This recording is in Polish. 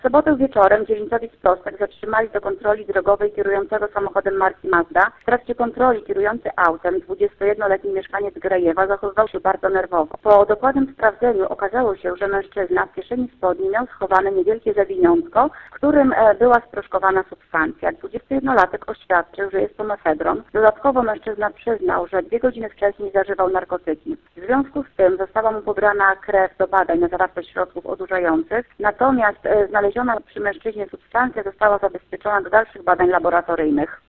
W sobotę wieczorem dzielnicowiec Prostek zatrzymali do kontroli drogowej kierującego samochodem marki Mazda. W trakcie kontroli kierujący autem 21-letni mieszkaniec Grajewa zachowywał się bardzo nerwowo. Po dokładnym sprawdzeniu okazało się, że mężczyzna w kieszeni spodni miał schowane niewielkie zawiniątko, w którym była sproszkowana substancja. 21-latek oświadczył, że jest to mefedron. Dodatkowo mężczyzna przyznał, że 2 godziny wcześniej zażywał narkotyki. W związku z tym została mu pobrana krew do badań na zawartość środków odurzających, natomiast znaleziona przy mężczyźnie substancja została zabezpieczona do dalszych badań laboratoryjnych.